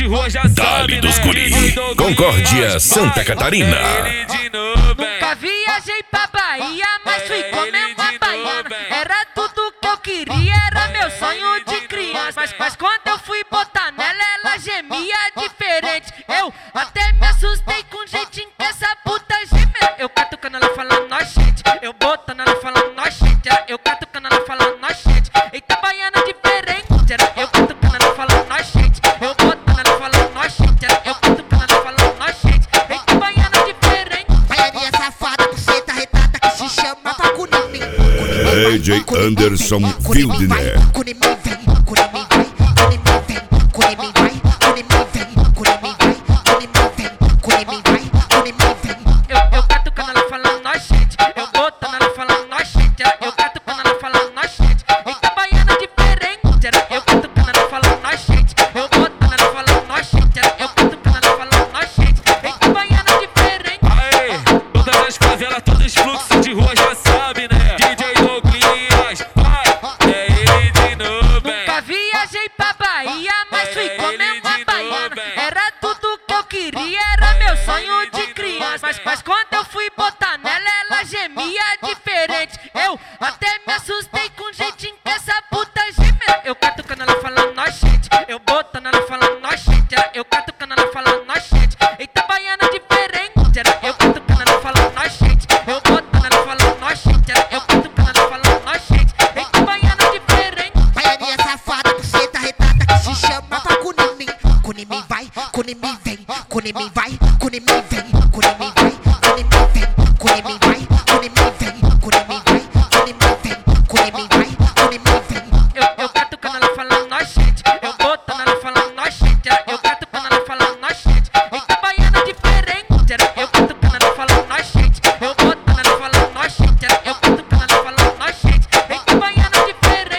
de rua já sabe, Dali dos né? Guri, Concórdia, Santa Catarina. Nunca viajei pra Bahia, mas fui comer uma baiana. Era tudo que eu queria, era meu sonho de criança. Mas quando eu fui botar nela, ela gemia diferente. Eu até me assustei com o jeitinho que essa puta geme. Eu catucando ela falando nós gente, eu botando ela falando nós gente. Eu catucando ela falando nós gente. Eita baiana diferente, eu catucando ela falando nós gente. Eu botando ela falando nós gente. Eu catucando ela falando nós gente. Eita baiana diferente. Baianinha safada, buceta retada que se chama Vacunimi. DJ Anderson Wildner. Cunimi vem, Cunimi vai, Cunimi vem, Cunimi vai, Cunimi vem, Cunimi vai, Cunimi vem, Cunimi vai, Cunimi vem. Eu catucando ela falando nós gente. Eu botando ela falando nós gente. Eu catucando ela falando nós gente. Eita baiana diferente. Eu catucando ela falando nós gente. Eu botando ela falando nós gente. Eu catucando ela falando nós gente. Eita baiana diferente. Aê, todas as favelas, todos os fluxos de rua já sabe, né? DJ Douglas, vai, é ele de novo, hein? Nunca viajei pra Bahia, mas fui comer uma baiana. Era tudo que eu queria, era meu sonho de criança. Mas quando eu fui botar nela, ela gemia diferente. Eu até me assustei com o jeitinho que essa puta geme. Eu catucando ela falando nós gente. Eu botando ela falando nós gente. Eu catucando ela falando nós gente. Eita baiana diferente. Eu catucando ela falando nós gente. Eu botando ela falando nós gente. Eu catucando ela falando nós gente. Eita baiana diferente. Baianinha safada, buceta retada que se chama Vacunimi. Cunimi vai, Cunimi vem, Cunimi vai, Cunimi vem, Cunimi